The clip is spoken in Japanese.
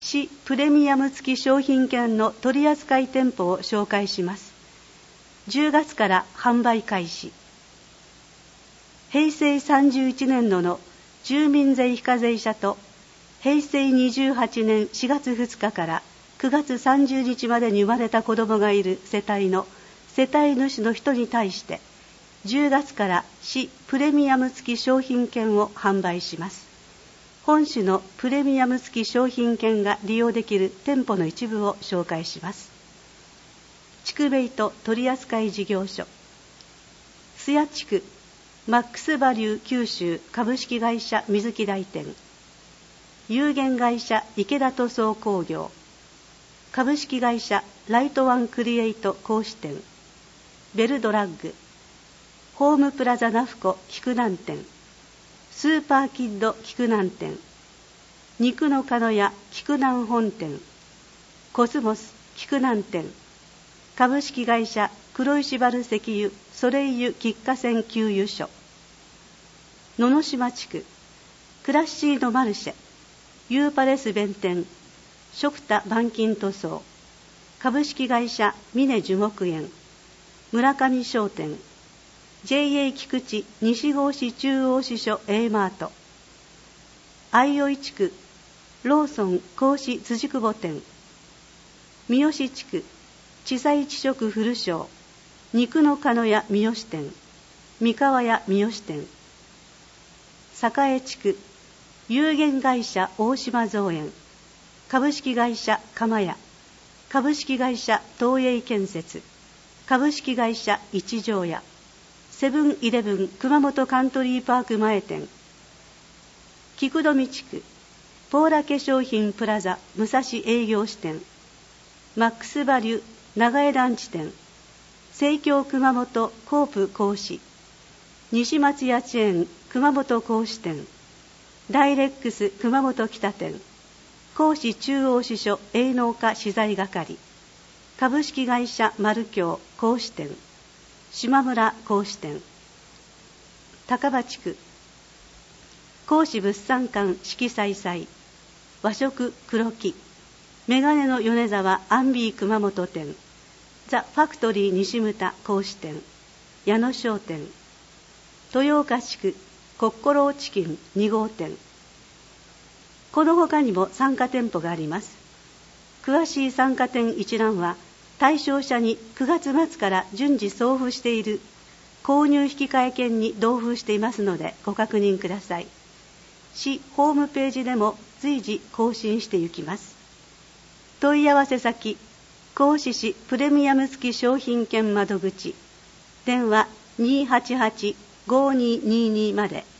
市プレミアム付き商品券の取扱店舗を紹介します。10月から販売開始。平成31年度の住民税非課税者と平成28年4月2日から9月30日までに生まれた子どもがいる世帯の世帯主の人に対して10月から市プレミアム付き商品券を販売します。本種のプレミアム付き商品券が利用できる店舗の一部を紹介します。筑米と取扱事業所、須谷地区マックスバリュー九州株式会社水木台店、有限会社池田塗装工業、株式会社ライトワンクリエイト講師店、ベルドラッグ、ホームプラザナフコ菊南店、スーパーキッド菊南店、肉のかのや菊南本店、コスモス菊南店、株式会社黒石原石油ソレイユ喫化線給油所、野々島地区クラッシードマルシェユーパレス弁店、食田板金塗装、株式会社峰樹木園、村上商店、JA 菊池西郷市中央支所 A マート、相生地区ローソン甲子辻久保店、三好地区地裁地食古商肉のかのや三好店、三河屋三好店、栄地区有限会社大島造園、株式会社鎌屋、株式会社東映建設、株式会社一条屋、セブンイレブン熊本カントリーパーク前店、菊富地区ポーラ化粧品プラザ武蔵営業支店、マックスバリュ長江団地店、生協熊本コープ講師、西松屋チェーン熊本講師店、ダイレックス熊本北店、講師中央支所営農課資材係、株式会社丸京講師店、島村講師店、高場地区講師物産館色彩祭、和食黒木、メガネの米沢アンビー熊本店、ザ・ファクトリー西牟田講師店、矢野商店、豊岡地区コッコローチキン2号店。この他にも参加店舗があります。詳しい参加店一覧は対象者に9月末から順次送付している購入引換券に同封していますのでご確認ください。市ホームページでも随時更新していきます。問い合わせ先、甲子市プレミアム付き商品券窓口、電話288-5222まで。